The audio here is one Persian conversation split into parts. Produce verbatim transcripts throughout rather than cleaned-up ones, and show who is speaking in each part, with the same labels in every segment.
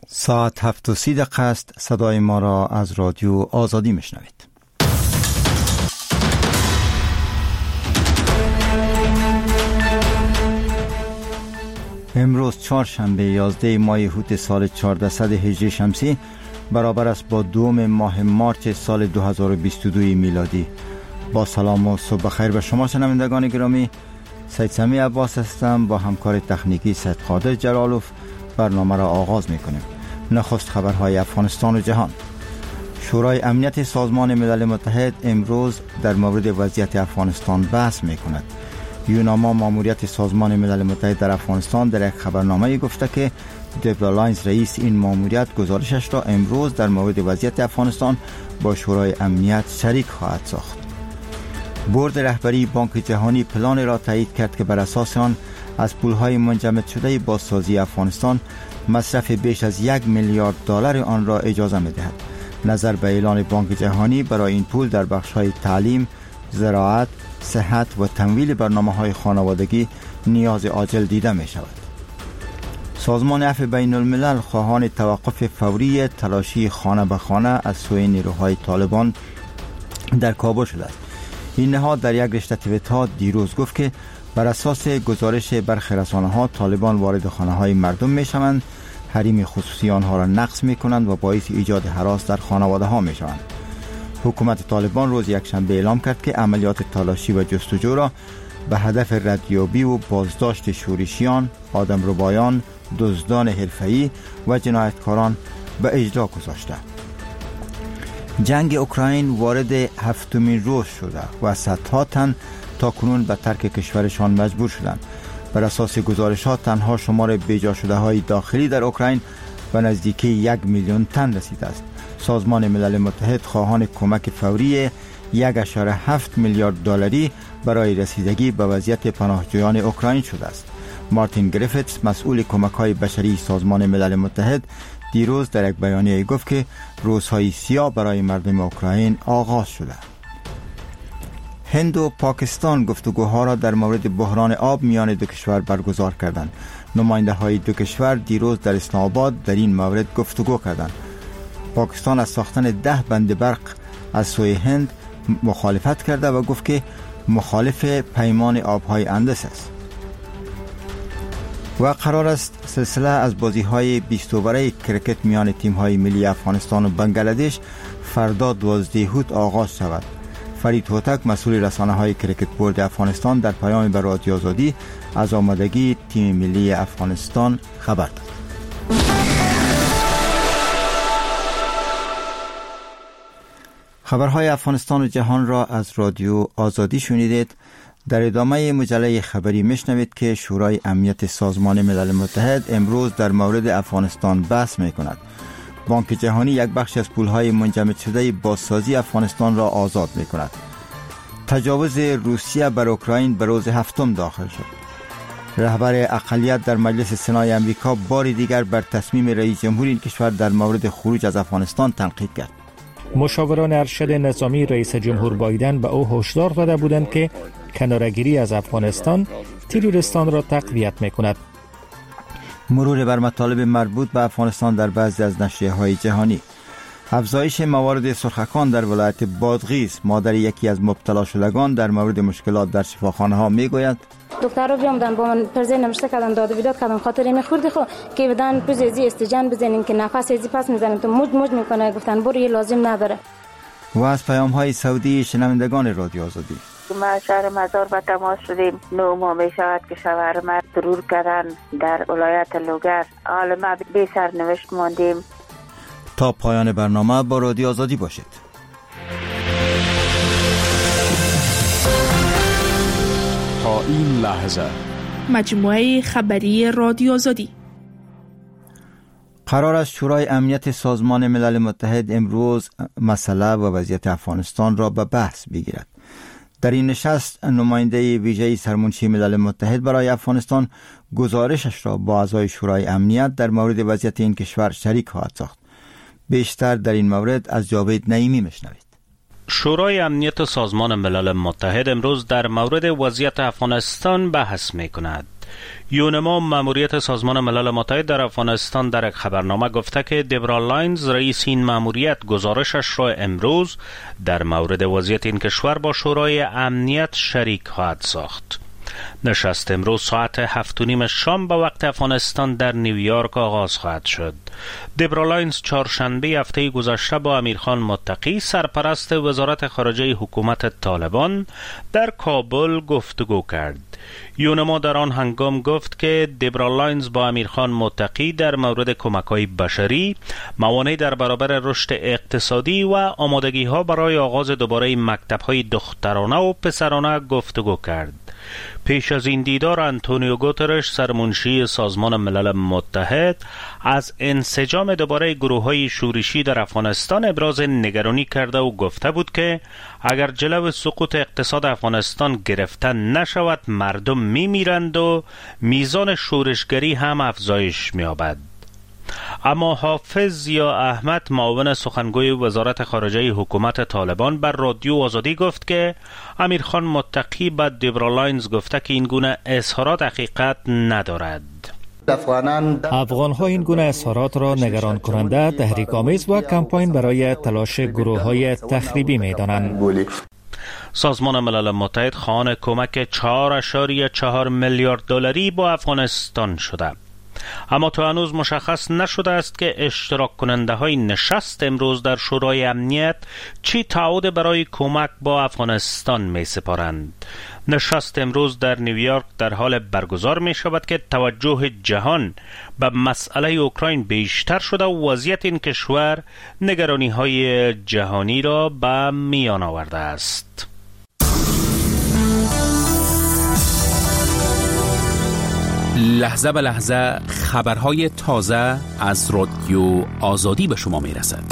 Speaker 1: ساعت هفت و سی دقیقه است. صدای ما را از رادیو آزادی میشنوید. امروز چهارشنبه یازده ماه هوت سال چهاردهصد هجری شمسی برابر است با دوم ماه مارچ سال دو هزار و بیست و دو میلادی. با سلام و صبح خیر به شما شنوندگان گرامی. سید سمی عباس هستم. با همکار تکنیکی سید قادر جلالوف برنامه را آغاز میکنیم. نخست خبرهای افغانستان و جهان. شورای امنیت سازمان ملل متحد امروز در مورد وضعیت افغانستان بحث میکند. یوناما ماموریت سازمان ملل متحد در افغانستان در یک خبرنامه گفته که دبرا لاینز رئیس این ماموریت گزارشش را امروز در مورد وضعیت افغانستان با شورای امنیت شریک خواهد ساخت. بورد رهبری بانک جهانی پلان را تایید کرد که بر اساس آن از پولهای منجمد شده بازسازی افغانستان مصرف بیش از یک میلیارد دلار آن را اجازه می‌دهد. نظر به اعلان بانک جهانی برای این پول در بخش‌های تعلیم، زراعت، صحت و تمویل برنامه‌های خانوادگی نیاز عاجل دیده می‌شود. سازمان عفو بین الملل خواهان توقف فوری تلاشی خانه به خانه از سوی نیروهای طالبان در کابل شده است. این نهاد در یک رشته توییت‌ها دیروز گفت که بر اساس گزارش برخی رسانه‌ها طالبان وارد خانه‌های مردم می‌شوند، حریم خصوصی آنها را نقض می‌کنند و باعث ایجاد هراس در خانواده‌ها می‌شوند. حکومت طالبان روز یکشنبه اعلام کرد که عملیات تلاشی و جستجو را به هدف ردیابی و بازداشت شورشیان، آدمربایان، دزدان حرفه‌ای و جنایتکاران به اجرا گذاشته. جنگ اوکراین وارد هفتمین روز شده و صدها تن تا کنون به ترک کشورشان مجبور شدند. بر اساس گزارشات تنها شمار بیجا شده های داخلی در اوکراین به نزدیکی یک میلیون تن رسیده است. سازمان ملل متحد خواهان کمک فوری یک و هفت میلیارد دلاری برای رسیدگی به وضعیت پناهجویان اوکراین شده است. مارتین گریفتس مسئول کمک‌های بشری سازمان ملل متحد دیروز در یک بیانیه گفت که روزهای سیاه برای مردم اوکراین آغاز شده. هند و پاکستان گفتگوها را در مورد بحران آب میان دو کشور برگزار کردند. نماینده های دو کشور دیروز در اسلام آباد در این مورد گفتگو کردند. پاکستان از ساختن ده بند برق از سوی هند مخالفت کرده و گفت که مخالف پیمان آبهای اندس است. و قرار است سلسله از بازی‌های بیست اووره کرکت میان تیم‌های ملی افغانستان و بنگلادش فردا دوازده هوت آغاز شود. فرید هوتک مسئول رسانه‌های کرکت بورد افغانستان در پیامی به رادیو آزادی از آمادگی تیم ملی افغانستان خبر داد. خبرهای افغانستان و جهان را از رادیو آزادی شنیدید. در ادامه مجله خبری میشنوید که شورای امنیت سازمان ملل متحد امروز در مورد افغانستان بحث میکند. بانک جهانی یک بخش از پولهای منجمد شده بازسازی افغانستان را آزاد میکند. تجاوز روسیه بر اوکراین به روز هفتم داخل شد. رهبر اقلیت در مجلس سنای امریکا بار دیگر بر تصمیم رئیس جمهور این کشور در مورد خروج از افغانستان تنقید کرد.
Speaker 2: مشاوران ارشد نظامی رئیس جمهور بایدن به او هشدار داده بودند که کناره‌گیری از افغانستان تروریستان را تقویت می‌کند.
Speaker 1: مرور بر مطالب مربوط به افغانستان در بعضی از نشریه‌های جهانی. افزایش موارد سرخکان در ولایت بادغیس. مادر یکی از مبتلا شدگان در مورد مشکلات در شفاخانه‌ها میگوید
Speaker 3: دکترها بیامدن با من پرزه نمشته کردن، داد و بیداد کردن، خاطر این خوردی خو که بدن پوزیزی استجان بزنین که نفس ازی پس میزنیم تو موج موج میکنه. گفتن برو یه لازم نداره.
Speaker 1: و از پیام‌های سعودی شنوندگان رادیو آزادی.
Speaker 4: ما شهر مزار به تماس شدیم. نو ما می شود که شوهر ما ضرور کردن در ولایت لوگر. حال ما بی سرنوشت ماندیم.
Speaker 1: تا پایان برنامه با رادیو آزادی باشید.
Speaker 5: تا این لحظه
Speaker 6: مجموعه خبری رادیو آزادی.
Speaker 1: قرار است شورای امنیت سازمان ملل متحد امروز مسئله و وضعیت افغانستان را به بحث بگیرد. در این نشست نماینده ویژه سرمنشی ملل متحد برای افغانستان گزارشش را با اعضای شورای امنیت در مورد وضعیت این کشور شریک خواهد ساخت. بیشتر در این مورد از جاوید نعیمی میشنوید.
Speaker 7: شورای امنیت سازمان ملل متحد امروز در مورد وضعیت افغانستان بحث می کند. یونما ماموریت سازمان ملل متحد در افغانستان در یک خبرنامه گفته که دبرا لاینز رئیس این ماموریت گزارشش را امروز در مورد وضعیت این کشور با شورای امنیت شریک خواهد ساخت. نشست امروز ساعت هفت و نیم شام به وقت افغانستان در نیویورک آغاز خواهد شد. دبرا لاینز چهارشنبه هفته گذشته با امیرخان متقی سرپرست وزارت خارجه حکومت طالبان در کابل گفتگو کرد. یونما در آن هنگام گفت که دبرا لاینز با امیرخان متقی در مورد کمک‌های بشری، موانع در برابر رشد اقتصادی و آمادگی‌ها برای آغاز دوباره مکتب‌های دخترانه و پسرانه گفتگو کرد. پیش از این دیدار آنتونیو گوترش سرمنشی سازمان ملل متحد از انسجام دوباره گروه‌های شورشی در افغانستان ابراز نگرانی کرده و گفته بود که اگر جلو سقوط اقتصاد افغانستان گرفته نشود مردم میمیرند و میزان شورشگری هم افزایش می‌یابد. اما حافظ یا احمد معاون سخنگوی وزارت خارجه حکومت طالبان بر رادیو آزادی گفت که امیرخان متقی به دبرا لاینز گفته که این گونه اظهارات حقیقت ندارد.
Speaker 2: افغان ها این گونه اظهارات را نگران کننده، تحریک آمیز و کمپاین برای تلاش گروه های تخریبی می دانند.
Speaker 7: سازمان ملل متحد خواهان کمک چهار اشاریه چهار میلیارد دلاری با افغانستان شده، اما تا هنوز مشخص نشده است که اشتراک کننده های نشست امروز در شورای امنیت چی تعهد برای کمک با افغانستان می سپارند. نشست امروز در نیویورک در حال برگزار می شود که توجه جهان به مسئله اوکراین بیشتر شده و وضعیت این کشور نگرانی های جهانی را به میان آورده است.
Speaker 8: لحظه به لحظه خبرهای تازه از رادیو آزادی به شما می رسد.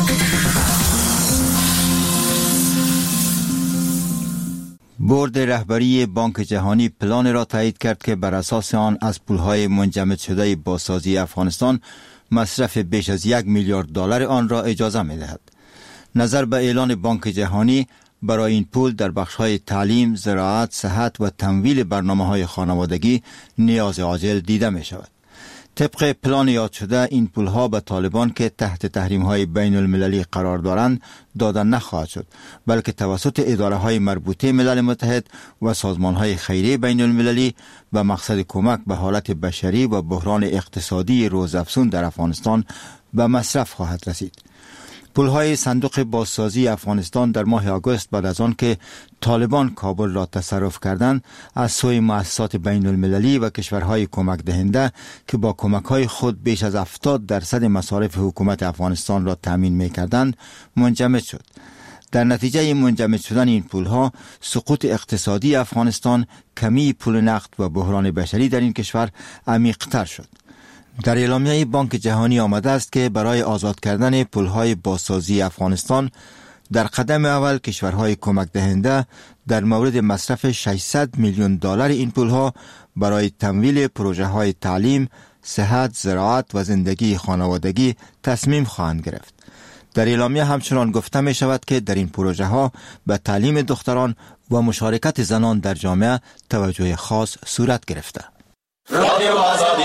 Speaker 1: بورد رهبری بانک جهانی پلان را تایید کرد که بر اساس آن از پولهای منجمد شده بازسازی افغانستان مصرف بیش از یک میلیارد دلار آن را اجازه می دهد. نظر به اعلان بانک جهانی برای این پول در بخش‌های تعلیم، زراعت، صحت و تمویل برنامه‌های خانوادگی نیاز عاجل دیده می شود. طبق پلان یاد شده این پولها به طالبان که تحت تحریم‌های بین المللی قرار دارند داده نخواهد شد، بلکه توسط اداره‌های مربوطه ملل متحد و سازمان‌های خیریه بین المللی به مقصد کمک به حالت بشری و بحران اقتصادی روزافزون در افغانستان به مصرف خواهد رسید. پولهای صندوق بازسازی افغانستان در ماه آگوست بعد از آن که طالبان کابل را تصرف کردند از سوی مؤسسات بین المللی و کشورهای کمک دهنده که با کمکهای خود بیش از هفتاد درصد مصارف حکومت افغانستان را تامین می‌کردند منجمد شد. در نتیجه منجمد شدن این پولها سقوط اقتصادی افغانستان، کمی پول نقد و بحران بشری در این کشور عمیق‌تر شد. در اعلامیه بانک جهانی آمده است که برای آزاد کردن پولهای بازسازی افغانستان در قدم اول کشورهای کمک دهنده در مورد مصرف ششصد میلیون دلار این پولها برای تمویل پروژه های تعلیم، صحت، زراعت و زندگی خانوادگی تصمیم خواهند گرفت. در اعلامیه همچنان گفته می شود که در این پروژه ها به تعلیم دختران و مشارکت زنان در جامعه توجه خاص صورت گرفته. رادیو آزادی.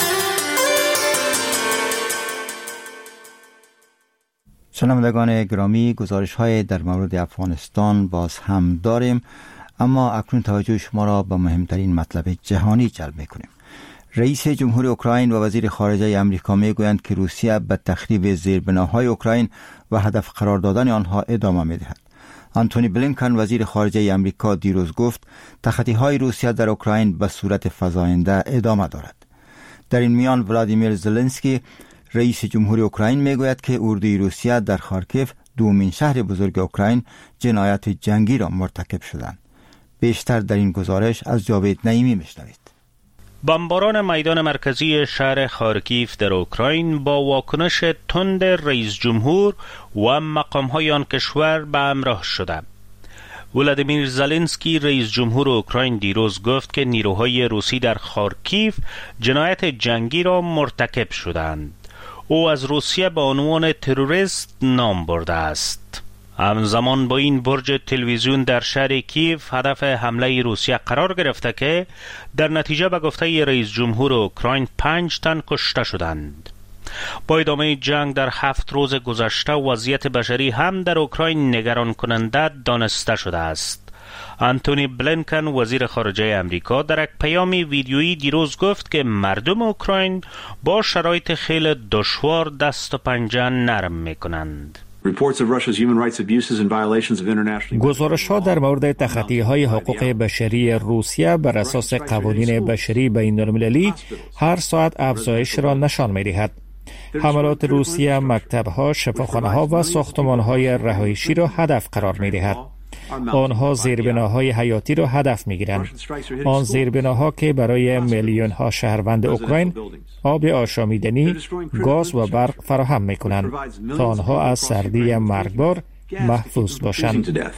Speaker 1: شنوندگان گرامی، گزارش های در مورد افغانستان باز هم داریم، اما اکنون توجه شما را به مهمترین مطلب جهانی جلب می‌کنیم. رئیس جمهور اوکراین و وزیر خارجه آمریکا میگویند که روسیه به تخریب زیربناهای اوکراین و هدف قرار دادن آنها ادامه می‌دهد. آنتونی بلینکن وزیر خارجه آمریکا دیروز گفت تخطی‌های روسیه در اوکراین به صورت فزاینده ادامه دارد. در این میان ولادیمیر زلنسکی رئیس جمهور اوکراین میگوید که اردوی روسیه در خارکیف، دومین شهر بزرگ اوکراین، جنایت جنگی را مرتکب شدند. بیشتر در این گزارش از جاوید نعیمی میشنوید.
Speaker 7: بمباران میدان مرکزی شهر خارکیف در اوکراین با واکنش تند رئیس جمهور و مقام‌های آن کشور به همراه شده. ولادیمیر زلنسکی رئیس جمهور اوکراین دیروز گفت که نیروهای روسی در خارکیف جنایت جنگی را مرتکب شدند. او از روسیه به عنوان تروریست نام برده است. همزمان با این برج تلویزیون در شهر کیف هدف حمله روسیه قرار گرفته که در نتیجه به گفته رئیس جمهور اوکراین پنج تن کشته شدند. با ادامه جنگ در هفت روز گذشته وضعیت بشری هم در اوکراین نگران کننده دانسته شده است. آنتونی بلینکن وزیر خارجه امریکا در یک پیام ویدیویی دیروز گفت که مردم اوکراین با شرایط خیلی دشوار دست و پنجه نرم میکنند.
Speaker 2: گزارش‌ها در مورد تخطی‌های حقوق بشری روسیه بر اساس قوانین بشری بین‌المللی هر ساعت افزایش را نشان می‌دهد. حملات روسیه مکتب‌ها، شفاخانه‌ها و ساختمان‌های رهایشی را هدف قرار می‌دهد. آنها زیربناهای حیاتی را هدف می‌گیرند. آن زیربناها که برای میلیون‌ها شهروند اوکراین آب آشامیدنی، گاز و برق فراهم می‌کنند تا آنها از سردی مرگبار محفوظ باشند.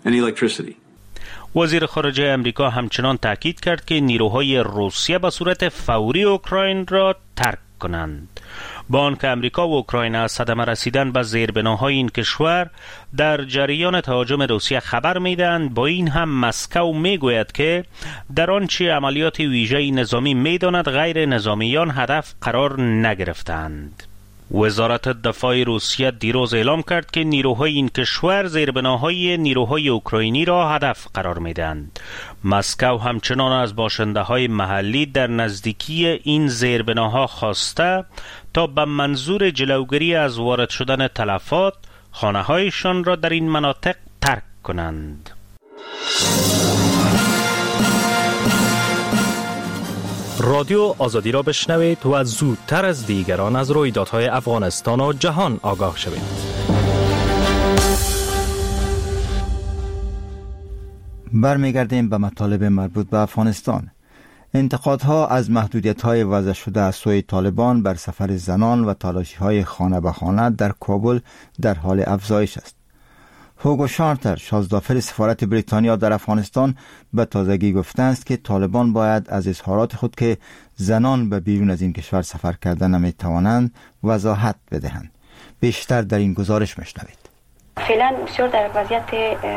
Speaker 7: وزیر خارجه امریکا همچنان تاکید کرد که نیروهای روسیه به صورت فوری اوکراین را ترک کنند. با آنکه امریکا و اوکراین از صدمه رسیدن به زیربناهای این کشور در جریان تهاجم روسیه خبر میدهند، با این هم مسکو میگوید که در آنچه عملیات ویژه نظامی میداند غیر نظامیان هدف قرار نگرفتند. وزارت دفاع روسیه دیروز اعلام کرد که نیروهای این کشور زیربناهای نیروهای اوکراینی را هدف قرار میدهند. مسکو همچنان از باشنده های محلی در نزدیکی این زیربناها خواسته تا به منظور جلوگیری از وارد شدن تلفات خانه هایشان را در این مناطق ترک کنند.
Speaker 9: رادیو آزادی را بشنوید و زودتر از دیگران از رویدادهای افغانستان و جهان آگاه شوید.
Speaker 1: برمیگردیم به مطالب مربوط به افغانستان. انتقادها از محدودیت‌های وضع شده از سوی طالبان بر سفر زنان و تلاشی‌های خانه به خانه در کابل در حال افزایش است. هوگو شارتر، شازدافر سفارت بریتانیا در افغانستان، به تازگی گفته است که طالبان باید از اظهارات خود که زنان به بیرون از این کشور سفر کردن نمی‌توانند وضاحت بدهند. بیشتر در این گزارش میشنوید.
Speaker 10: فعلا بسیار در وضعیت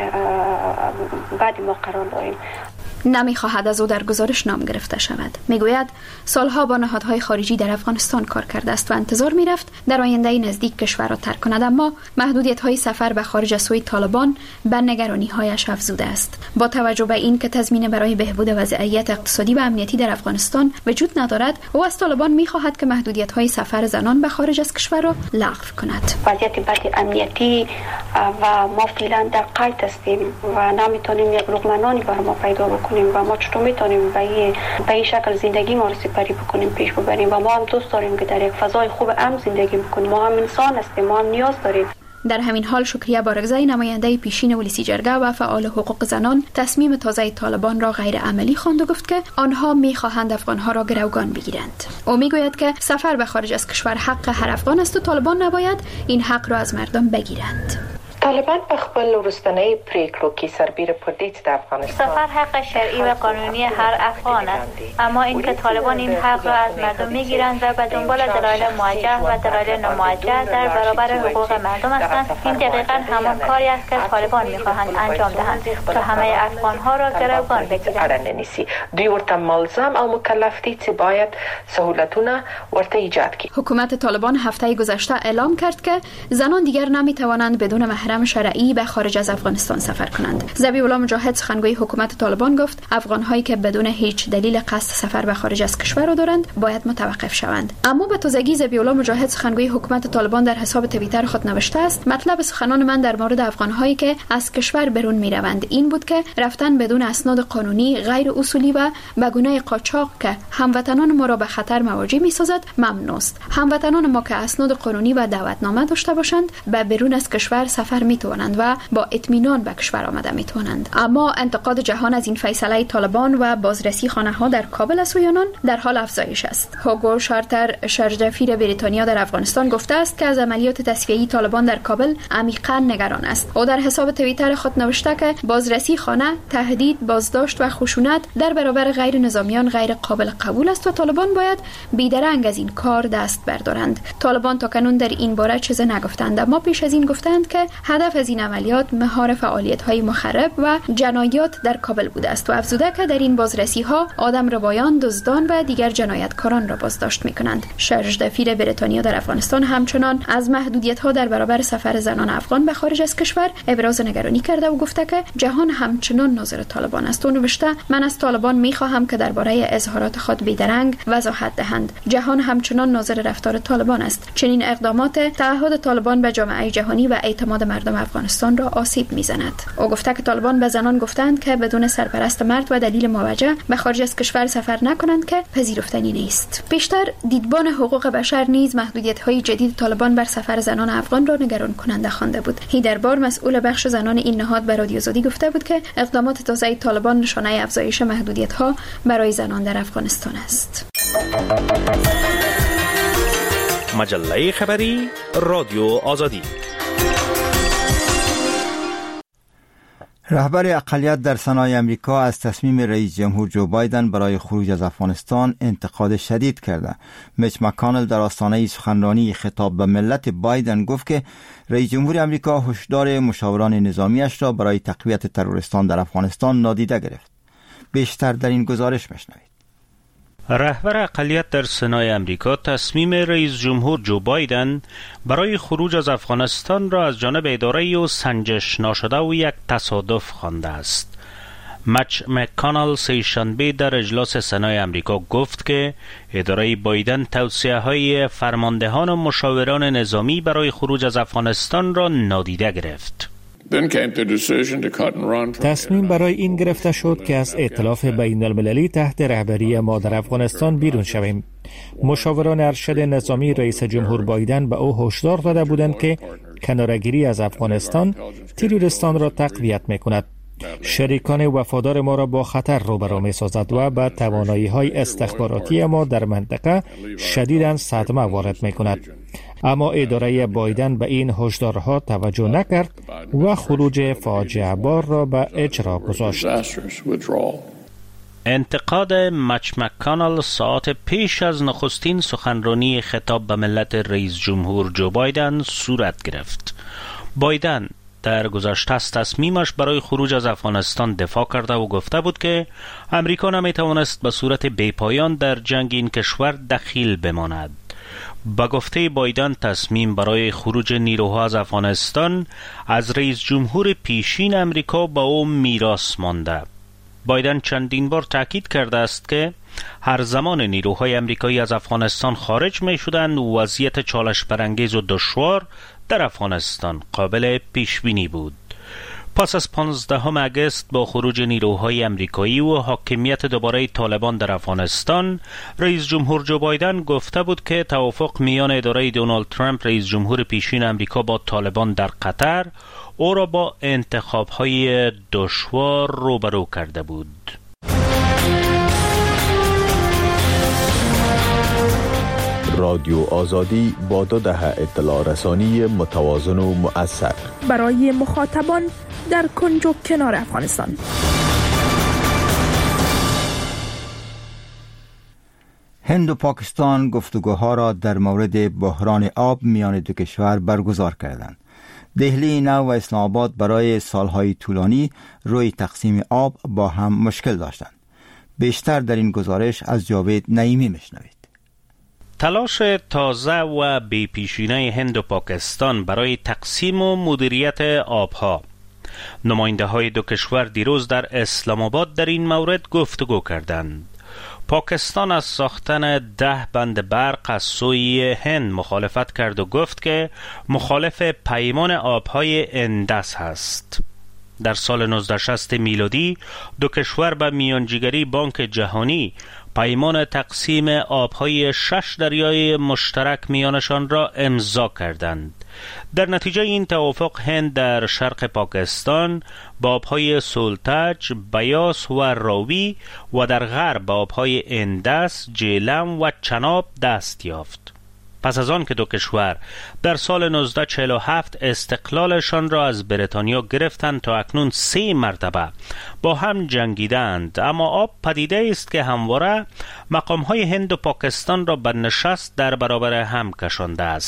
Speaker 10: بعد ما قرار داریم.
Speaker 11: نمی‌خواهد از او در گزارش نام گرفته شود. میگوید سالها با نهادهای خارجی در افغانستان کار کرده است و انتظار می‌رفت در آینده نزدیک کشور را ترک کند، اما محدودیت‌های سفر به خارج از سوی طالبان به نگرانی‌هایش افزوده است. با توجه به این که تضمین برای بهبود وضعیت اقتصادی و امنیتی در افغانستان وجود ندارد، او از طالبان می‌خواهد که محدودیت‌های سفر زنان به خارج از کشور را لغو کند.
Speaker 10: وضعیت بد امنیتی و ما فعلا در قید هستیم و نمی‌تونیم یک لقمه نانی برای ما پیدا بکنیم و ما چطور میتونیم به این به این شکل زندگی ما رو سپری بکنیم، پیش ببریم. و ما هم دوست داریم که در یک فضای خوب امن زندگی بکنیم. ما هم انسان هستیم، ما هم نیاز داریم.
Speaker 11: در همین حال شکریه بارگزای، نماینده پیشین ولسی جرگه و فعال حقوق زنان، تصمیم تازه طالبان را غیر عملی خواند و گفت که آنها می‌خواهند افغان‌ها را گروگان بگیرند. او میگوید که سفر به خارج از کشور حق هر افغان است و طالبان نباید این حق را از مردم بگیرند.
Speaker 12: طالبان په خپل وروستنۍ پریکړو کې سربیره پر دې چې د افغانستان
Speaker 13: سفر حق شرعی و قانونی هر افغان است، اما اینکه طالبان این حق را از مردم میگیرند و به دنبال دلایل موجه و دلایل ناموجه در برابر حقوق مردم هستند، این دقیقاً همان کاری است که طالبان میخواهند انجام دهند تا همه افغانها را گروگان بگیرند.
Speaker 12: دوی ورته ملزم او مکلف دي چې باید سهولتونه ورته ایجاد کړي.
Speaker 11: حکومت طالبان هفته گذشته اعلام کرد که زنان دیگر نمیتوانند بدون محرم شرعی به خارج از افغانستان سفر کنند. ذبیح الله مجاهد، سخنگوی حکومت طالبان، گفت افغان‌هایی که بدون هیچ دلیل قصد سفر به خارج از کشور را دارند باید متوقف شوند. اما به تازگی ذبیح الله مجاهد، سخنگوی حکومت طالبان، در حساب توییتر خود نوشته است: مطلب سخنان من در مورد افغان‌هایی که از کشور بیرون می‌روند این بود که رفتن بدون اسناد قانونی غیر اصولی و به گونه قاچاق که هموطنان ما را به خطر مواجه می‌سازد ممنوع است. هموطنان ما که اسناد قانونی و دعوتنامه داشته باشند به بیرون از کشور سفر میتوانند و با اطمینان به کشور آمده میتوانند. اما انتقاد جهان از این فیصله طالبان و بازرسی خانه ها در کابل از سوی آنان در حال افزایش است. هوگو شارتر، شرجفیر بریتانیا در افغانستان، گفته است که از عملیات تصفیه‌ای طالبان در کابل عمیقاً نگران است. او در حساب توییتر خود نوشته که بازرسی خانه، تهدید، بازداشت و خشونت در برابر غیر نظامیان غیر قابل قبول است و طالبان باید بیدرنگ از این کار دست بردارند. طالبان تاکنون در این باره چیزی نگفتند، اما پیش از این گفتند که هدف از این عملیات مهار فعالیت‌های مخرب و جنایات در کابل بوده است و افزوده که در این بازرسی‌ها آدمربایان، دزدان و دیگر جنایتکاران را بازداشت می‌کنند. شرژ دفیر بریتانیا در افغانستان همچنان از محدودیت‌ها در برابر سفر زنان افغان به خارج از کشور ابراز نگرانی کرده و گفته که جهان همچنان ناظر طالبان است. و نوشته من از طالبان می‌خواهم که درباره اظهارات خود بی‌درنگ وضاحت دهند. جهان همچنان ناظر رفتار طالبان است. چنین اقدامات تعهد طالبان به جامعه جهانی و اعتماد مردم افغانستان را آسیب می‌زند. او گفته که طالبان به زنان گفتند که بدون سرپرست مرد و دلیل موجه به خارج از کشور سفر نکنند که پذیرفتنی نیست. بیشتر دیدبان حقوق بشر نیز محدودیت‌های جدید طالبان بر سفر زنان افغان را نگران کننده خوانده بود. هیدر بار مسئول بخش زنان این نهاد به رادیو آزادی گفته بود که اقدامات تازه طالبان نشانه افزایش محدودیت‌ها برای زنان در افغانستان است.
Speaker 7: مجله خبری رادیو آزادی.
Speaker 1: رهبر اقلیت در سنای امریکا از تصمیم رئیس جمهور جو بایدن برای خروج از افغانستان انتقاد شدید کرده. میچ مکانل در آستانه سخنرانی خطاب به ملت بایدن گفت که رئیس جمهور امریکا هشدار مشاوران نظامیش را برای تقویت ترورستان در افغانستان نادیده گرفت. بیشتر در این گزارش مشنوید.
Speaker 7: رهبر اقلیت در سنای امریکا تصمیم رئیس جمهور جو بایدن برای خروج از افغانستان را از جانب اداره و سنجش ناشده و یک تصادف خوانده است. مچ مکانل سه‌شنبه در اجلاس سنای امریکا گفت که اداره بایدن توصیه های فرماندهان و مشاوران نظامی برای خروج از افغانستان را نادیده گرفت.
Speaker 2: تصمیم برای این گرفته شد که از ائتلاف بین المللی تحت رهبری ما در افغانستان بیرون شویم. مشاوران ارشد نظامی رئیس جمهور بایدن به او هشدار داده بودند که کناره‌گیری از افغانستان تروریستان را تقویت می‌کند. شریکان وفادار ما را با خطر روبرو می‌سازد و به توانایی‌های استخباراتی ما در منطقه شدیداً صدمه وارد می‌کند. اما اداره بایدن به این هشدارها توجه نکرد و خروج فاجعه بار را به اجرا گذاشت.
Speaker 7: انتقاد مچ مکانل ساعت پیش از نخستین سخنرانی خطاب به ملت رئیس جمهور جو بایدن صورت گرفت. بایدن در گذشته از تصمیمش برای خروج از افغانستان دفاع کرده و گفته بود که امریکا نمیتوانست به صورت بیپایان در جنگ این کشور دخیل بماند. با گفته بایدن تصمیم برای خروج نیروها از افغانستان از رئیس جمهور پیشین امریکا با او میراث مانده. بایدن چندین بار تاکید کرده است که هر زمان نیروهای امریکایی از افغانستان خارج می شدند وضعیت چالش برانگیز و دشوار در افغانستان قابل پیش بینی بود. پس از پانزدهم اگست با خروج نیروهای امریکایی و حاکمیت دوباره طالبان در افغانستان، رئیس جمهور جو بایدن گفته بود که توافق میان اداره دونالد ترامپ رئیس جمهور پیشین امریکا با طالبان در قطر او را با انتخاب‌های دشوار روبرو کرده بود.
Speaker 14: رادیو آزادی با دو دهه اطلاع رسانی متوازن و مؤثر
Speaker 6: برای مخاطبان در کنج و کنار افغانستان.
Speaker 1: هند و پاکستان گفتگوها را در مورد بحران آب میان دو کشور برگزار کردند. دهلی نو و اسلام آباد برای سالهای طولانی روی تقسیم آب با هم مشکل داشتند. بیشتر در این گزارش از جاوید نعیمی میشنوید.
Speaker 7: تلاش تازه و بی‌پیشینه هند و پاکستان برای تقسیم و مدیریت آبها. نماینده های دو کشور دیروز در اسلام آباد در این مورد گفتگو کردند. پاکستان از ساختن ده بند برق از سوی هند مخالفت کرد و گفت که مخالف پیمان آبهای اندس است. در سال نوزده شصت میلادی دو کشور به میانجیگری بانک جهانی پیمان تقسیم آبهای شش دریای مشترک میانشان را امضا کردند. در نتیجه این توافق هند در شرق پاکستان با آبهای سولتاج، بیاس و راوی و در غرب با آبهای اندس، جیلم و چناب دست یافت. پس از آن که دو کشور در سال نوزده چهل و هفت استقلالشان را از بریتانیا گرفتند تا اکنون سه مرتبه با هم جنگیدند، اما آب پدیده است که همواره مقامهای هند و پاکستان را به نشست در برابر هم کشانده است.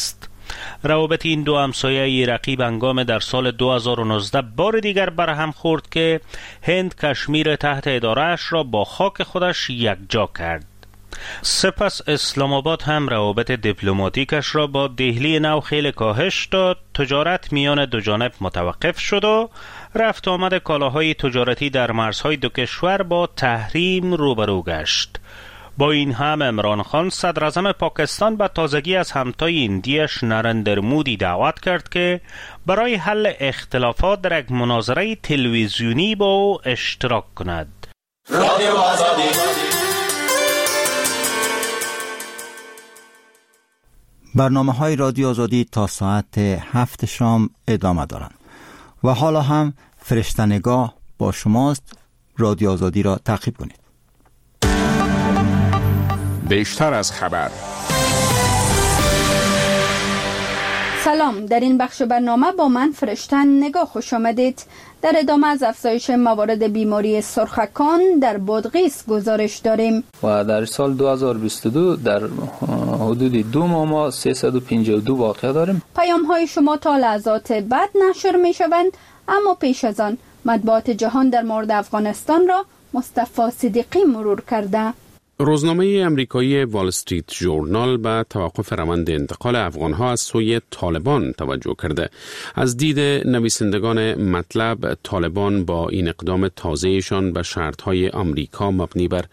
Speaker 7: روابط این دو همسایه رقیب هنگام در سال دو هزار و نوزده بار دیگر برهم خورد که هند کشمیر تحت ادارهش را با خاک خودش یکجا کرد. سپس اسلام آباد هم روابط دیپلماتیکش را با دهلی نو خیلی کاهش داد، تجارت میان دو جانب متوقف شد و رفت آمد کالاهای تجارتی در مرزهای دو کشور با تحریم روبرو گشت. با این هم عمران خان صدر اعظم پاکستان به تازگی از همتای هندیش نریندر مودی دعوت کرد که برای حل اختلافات در یک مناظره تلویزیونی با او اشتراک کند. رادیو آزادی.
Speaker 1: برنامه های رادیو آزادی تا ساعت هفت شام ادامه دارند و حالا هم فرشته‌نگاه با شماست. رادیو آزادی را تعقیب کنید.
Speaker 5: بیشتر از خبر.
Speaker 6: سلام، در این بخش برنامه با من فرشتن نگاه خوش آمدید. در ادامه از افزایش موارد بیماری سرخکان در بادغیس گزارش داریم
Speaker 15: و در سال دو هزار و بیست و دو در حدود دو ماه ما سیصد و پنجاه و دو واقعه داریم.
Speaker 6: پیام های شما تا لحظات بعد نشر می شوند، اما پیش از آن مطبوعات جهان در مورد افغانستان را مصطفی صدیقی مرور کرده.
Speaker 8: روزنامه امریکایی وال استریت ژورنال به توقف روند انتقال افغانها از سوی طالبان توجه کرده. از دید نویسندگان مطلب، طالبان با این اقدام تازه‌شان به شرط‌های آمریکا مبنی بر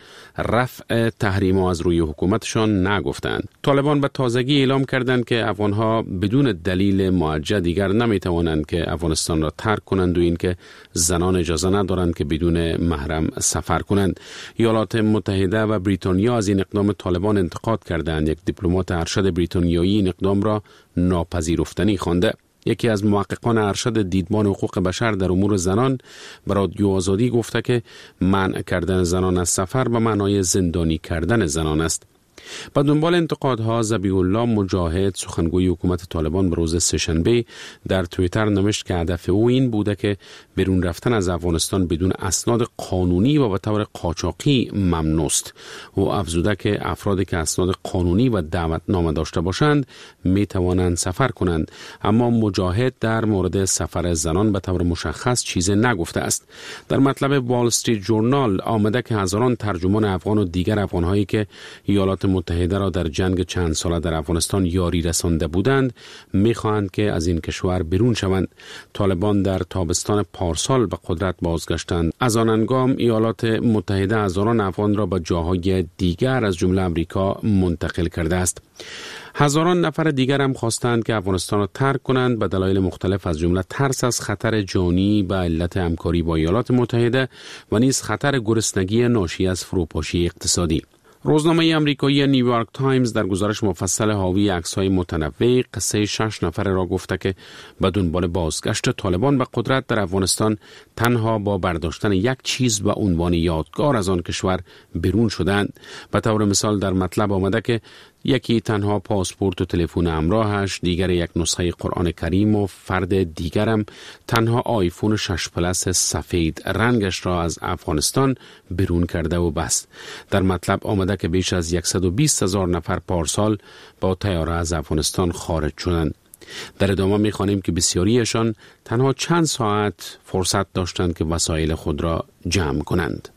Speaker 8: رفع تحریم‌ها از روی حکومتشان نگفتند. طالبان به تازگی اعلام کردند که افغانها بدون دلیل معجزه دیگر نمی‌توانند که افغانستان را ترک کنند و اینکه زنان اجازه ندارند که بدون محرم سفر کنند. ایالات متحده و بریتانیا از این اقدام طالبان انتقاد کردند. یک دیپلمات ارشد بریتانیایی این اقدام را ناپذیرفتنی خوانده. یکی از محققان ارشد دیدبان حقوق بشر در امور زنان به رادیو آزادی گفته که منع کردن زنان از سفر به معنای زندانی کردن زنان است. با دنبال انتقادها، ذبیح الله مجاهد، سخنگوی حکومت طالبان، به روز سه‌شنبه در توییتر نوشت که هدف او این بوده که بیرون رفتن از افغانستان بدون اسناد قانونی و به طور قاچاقی ممنوع است. او افزوده که افرادی که اسناد قانونی و دعوتنامه داشته باشند می توانند سفر کنند، اما مجاهد در مورد سفر زنان به طور مشخص چیزی نگفته است. در مطلب وال استریت ژورنال آمده که هزاران ترجمان افغان و دیگر افغان‌هایی که ایالات متحده را در جنگ چند ساله در افغانستان یاری رسانده بودند می‌خواهند که از این کشور بیرون شوند. طالبان در تابستان پارسال به قدرت بازگشتند. از آن هنگام ایالات متحده هزاران افغان را به جاهای دیگر از جمله امریکا منتقل کرده است. هزاران نفر دیگر هم خواستند که افغانستان را ترک کنند به دلایل مختلف، از جمله ترس از خطر جانی به علت همکاری با ایالات متحده و نیز خطر گرسنگی ناشی از فروپاشی اقتصادی. روزنامه آمریکایی نیویورک تایمز در گزارش مفصل حاوی عکس‌های متنوع قصه شش نفر را گفته که به دنبال بازگشت طالبان به قدرت در افغانستان تنها با برداشتن یک چیز به عنوان یادگار از آن کشور بیرون شدند. به طور مثال در مطلب آمده که یکی تنها پاسپورت و تلفن همراهش، دیگر یک نسخه قرآن کریم و فرد دیگرم تنها آیفون شش پلاس سفید رنگش را از افغانستان بیرون کرده و بس. در مطلب آمده که بیش از صد و بیست هزار نفر پارسال با طیاره از افغانستان خارج شدند. در ادامه می‌خوانیم که بسیاریشان تنها چند ساعت فرصت داشتند که وسایل خود را جمع کنند.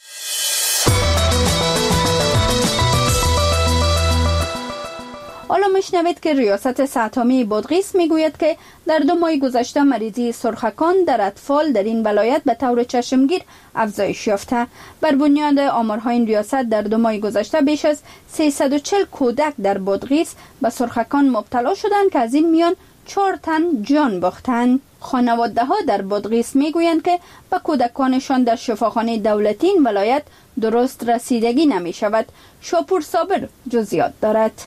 Speaker 6: حالا میشنوید که ریاست سه‌تامی بادغیس میگوید که در دو ماه گذشته مریضی سرخکان در اطفال در این ولایت به طور چشمگیر افزایش یافته. بر بنیاد آمارهای این ریاست در دو ماه گذشته بیش از سیصد و چهل کودک در بادغیس به سرخکان مبتلا شدند که از این میان چهار تن جان باختند. خانواده ها در بادغیس میگویند که به کودکانشان در شفاخانه دولتی این ولایت درست رسیدگی نمی شود. شاپور صابر جزئیات دارد.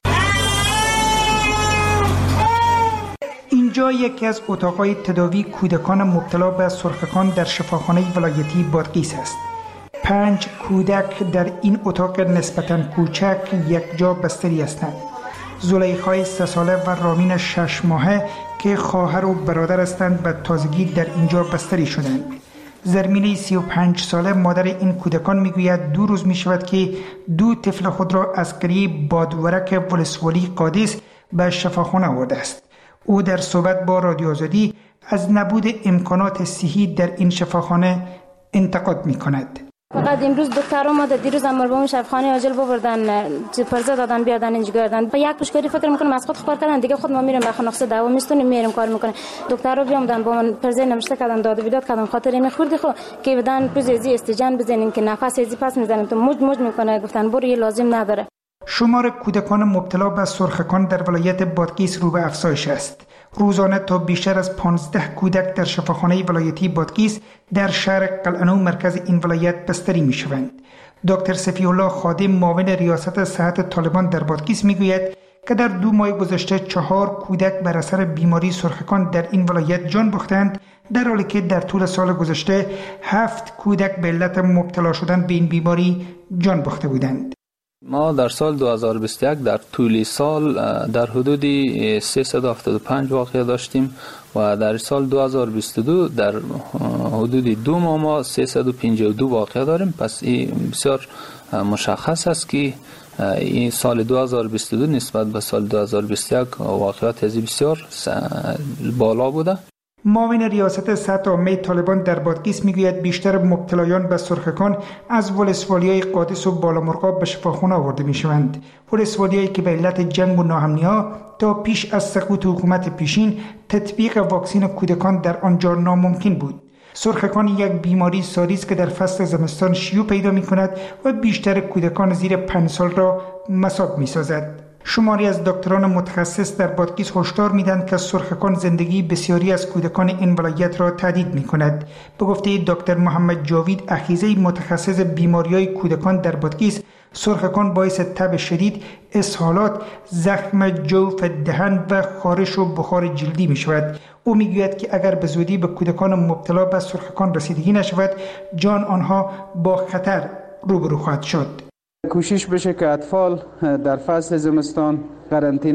Speaker 16: اینجا یکی از اتاقهای تداوی کودکان مبتلا به سرخکان در شفاخانه ولایتی بادغیس است. پنج کودک در این اتاق نسبتاً کوچک یک جا بستری هستند. زلیخای سه ساله و رامین شش ماهه که خواهر و برادر هستند به تازگی در اینجا بستری شدند. زرمینه سی و پنج ساله مادر این کودکان میگوید دو روز می شود که دو طفل خود را از قریه بادورک ولسوالی قادس به شفاخانه آورده است. او در صحبت با رادیو آزادی از نبود امکانات صحی در این شفاخانه انتقاد می کند.
Speaker 3: فقط امروز دکترها ما در دیروز امر بهمون شفاخانه عاجل ببردن، پرزه دادن بیادن اینجا گردن. با یک پشکاری فکر میکنم از خود خبر کردن دیگه، خود ما میریم به خانه دعوا میستونیم میریم کار میکنه. دکترها بیامدن با من پرزه نوشته کردن، داد و بیداد کردن، خاطر این خوردی خو که بدن پرزه استجان بزنین که نفس ازی پس میزنیم تو موج موج میکنه. گفتن برو، لازم نداره.
Speaker 16: شمار کودکان مبتلا به سرخکان در ولایت بادغیس رو به افزایش است. روزانه تا بیشتر از پانزده کودک در شفاخانه ولایتی بادغیس در شهر قلعه‌نو مرکز این ولایت بستری می شوند. دکتر صفی الله خادم معاون ریاست صحت طالبان در بادغیس می گوید که در دو ماه گذشته چهار کودک بر اثر بیماری سرخکان در این ولایت جان باختند، در حالی که در طول سال گذشته هفت کودک به علت مبتلا شدن به این بیماری جان باخته بودند.
Speaker 15: ما در سال دو هزار و بیست و یک در طول سال در حدود سیصد و هفتاد و پنج واقعه داشتیم و در سال دو هزار و بیست و دو در حدود دو ماه ما سیصد و پنجاه و دو واقعه داریم. پس این بسیار مشخص است که این سال دو هزار و بیست و دو نسبت به سال دو هزار و بیست و یک واقعات ازی بسیار بالا بوده.
Speaker 16: معاون ریاست صحت عامه طالبان در بادغیس میگوید بیشتر مبتلایان به سرخکان از ولسوالیای قادس و بالامرغاب به شفاخانه آورده میشوند. ولسوالیایی که به علت جنگ و ناامنی‌ها تا پیش از سقوط حکومت پیشین تطبیق واکسن کودکان در آنجا ناممکن بود. سرخکان یک بیماری ساری است که در فصل زمستان شیوع پیدا می‌کند و بیشتر کودکان زیر پنج سال را مصاب می‌سازد. شماری از دکتران متخصص در بادغیس هشدار میدن که سرخکان زندگی بسیاری از کودکان این ولایت را تهدید میکند. به گفته دکتر محمد جاوید اخیزه متخصص بیماری‌های کودکان در بادغیس، سرخکان باعث تب شدید، اسهالات، زخم جوف دهن و خارش و بخار جلدی می شود. او می گوید که اگر به زودی به کودکان مبتلا به سرخکان رسیدگی نشود، جان آنها با خطر روبرو خواهد شد.
Speaker 17: کوشش بشه که اطفال در فصل زمستان قرنطینه